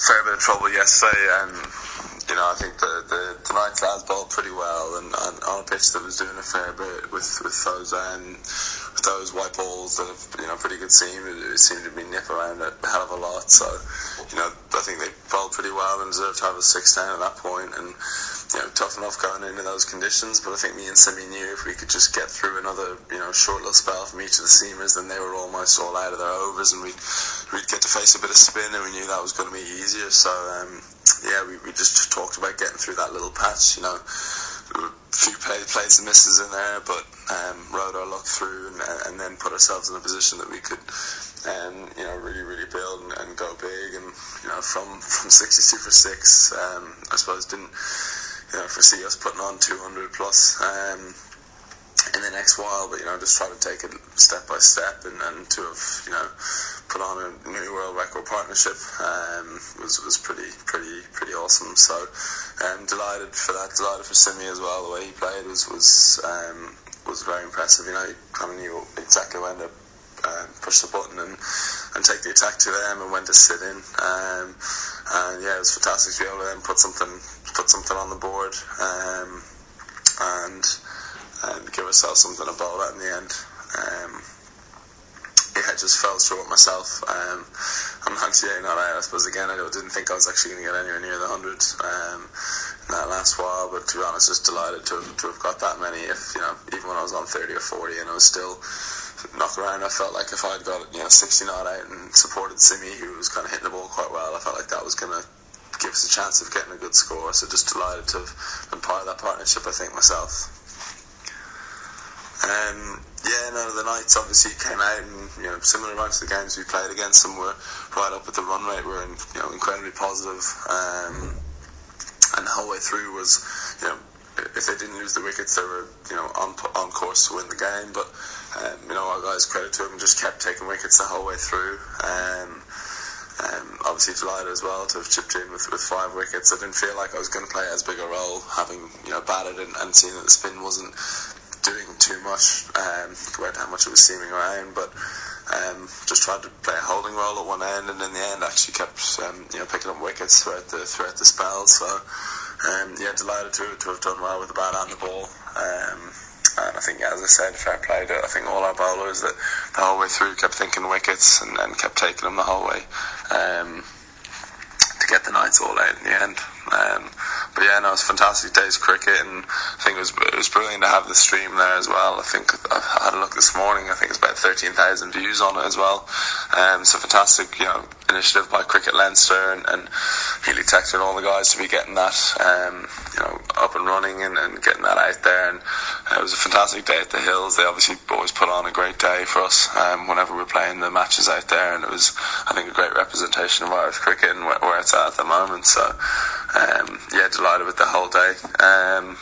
fair bit of trouble yesterday, and I think the Knights lads bowled pretty well, and on a pitch that was doing a fair bit with those white balls that have pretty good seam. It seemed to be nip around a hell of a lot. So I think they bowled pretty well and deserved to have a 6 down at that point, and tough enough going into those conditions. But I think me and Simi knew if we could just get through another short little spell from each of the seamers, then they were almost all out of their overs, and we'd get to face a bit of spin, and we knew that was going to be easier. So we just talked about getting through that little patch. A few plays and misses in there, but rode our luck through, and then put ourselves in a position that we could really build and go big. And from 62 for 6, I suppose didn't foresee us putting on 200 plus in the next while, but just try to take it step by step, and to have put on a new world record partnership was pretty awesome. So delighted for that, delighted for Simi as well. The way he played was very impressive. He kind of knew exactly when to push the button and take the attack to them, and when to sit in. And it was fantastic to be able to then put something on the board and give ourselves something to bowl at in the end. I just fell short myself. I'm 98 not out. I suppose again I didn't think I was actually going to get anywhere near the 100 in that last while, but to be honest, just delighted to have got that many. If even when I was on 30 or 40 and I was still knocking around, I felt like if I'd got 60 not out and supported Simi, who was kind of hitting the ball quite well, I felt like that was going to give us a chance of getting a good score. So just delighted to have been part of that partnership, I think, myself. The Knights obviously came out, and similar amounts of the games we played against them were right up at the run rate. Were incredibly positive, and the whole way through was if they didn't lose the wickets, they were on course to win the game. But our guys, credit to them, just kept taking wickets the whole way through. Obviously delighted as well to have chipped in with 5 wickets. I didn't feel like I was going to play as big a role, having batted and seen that the spin wasn't doing too much compared to how much it was seaming around, but just tried to play a holding role at one end, and in the end actually kept picking up wickets throughout the spell. So delighted to have done well with the bat and the ball. And I think, as I said, fair play to all our bowlers that the whole way through kept thinking wickets and kept taking them the whole way to get the Knights all out in the end. But it was a fantastic day's cricket, and I think it was brilliant to have the stream there as well. I think I had a look this morning. I think it's about 13,000 views on it as well. So fantastic, initiative by Cricket Leinster and Healy Tech and all the guys to be getting that, up and running and getting that out there. And it was a fantastic day at the Hills. They obviously always put on a great day for us whenever we're playing the matches out there, and it was, I think, a great representation of Irish cricket and where it's at the moment. So delighted with the whole day.